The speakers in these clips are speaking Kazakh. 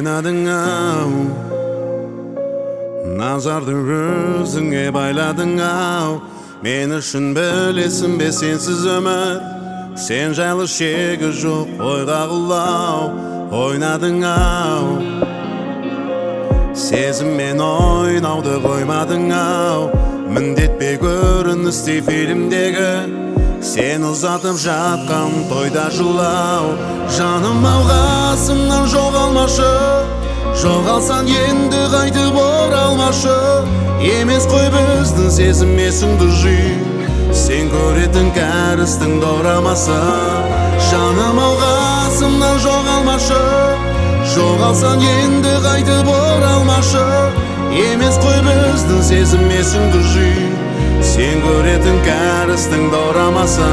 Oynadың-ау, назарды өзіңе байладың-ау. Мен үшін білесің бе сенсіз өмір, сен жайлы шегі жоқ ойға құлау. Ойнадың-ау, сезіммен ойнауды қоймадың-ау. Міндетпе көріністе фильмдегі, сен ұзатып жатқан тойда жылау. Жаным-ау, қасымнан жоғалмашы, жоғалсаң енді қайтып оралмашы. Емес қой біздің сезімесіңді жүй, сен көретін кәрістің дорамасы. Жаным-ау, қасымнан жоғалмашы, жоғалсаң енді қайтып оралмашы. Емес қой біздің сезімесіңді жүй, сен көретін кәрістің дорамасы.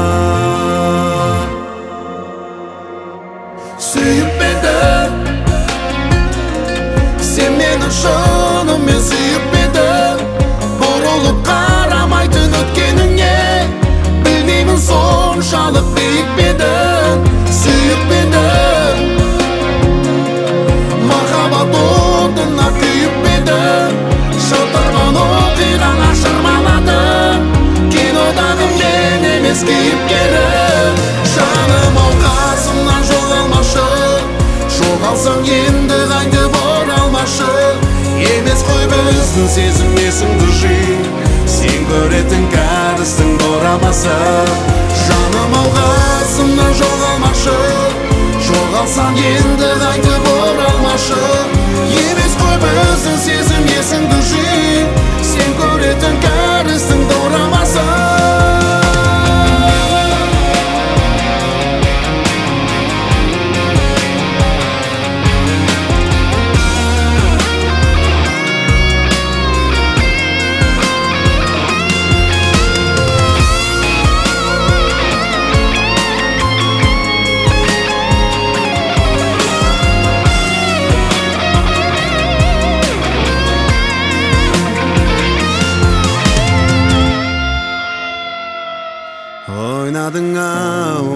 Сүйіп едің, сен мені шынымен сүйіп едің. Бұрылып қарамайтын өткеніңе, білмеймін соншалық биік едің. Сүйіп едің, махаббат отына күйіп едің. Шытырман оқиғаңа шырмаладың, кинодағы мен емес кейіпкерім. Жаным-ау, қасымнан жоғалмашы, жоғалсаң енді қайтып оралмашы. Емес қой біздің сезімесіңді жүй, сен көретін кәрістің дорамасы. Жаным-ау, қасымнан жоғалмашы, жоғалсаң енді қайтып оралмашы. Емес қой біздің сезімесіңді жүй, сен көретін кәрістің дорамасы. Ойнадың-ау,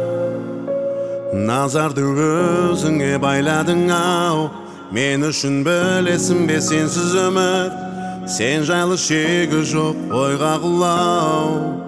назарды өзіңе байладың-ау. Мен үшін білесің бе сенсіз өмір, сен жайлы шегі жоқ ойға құлау.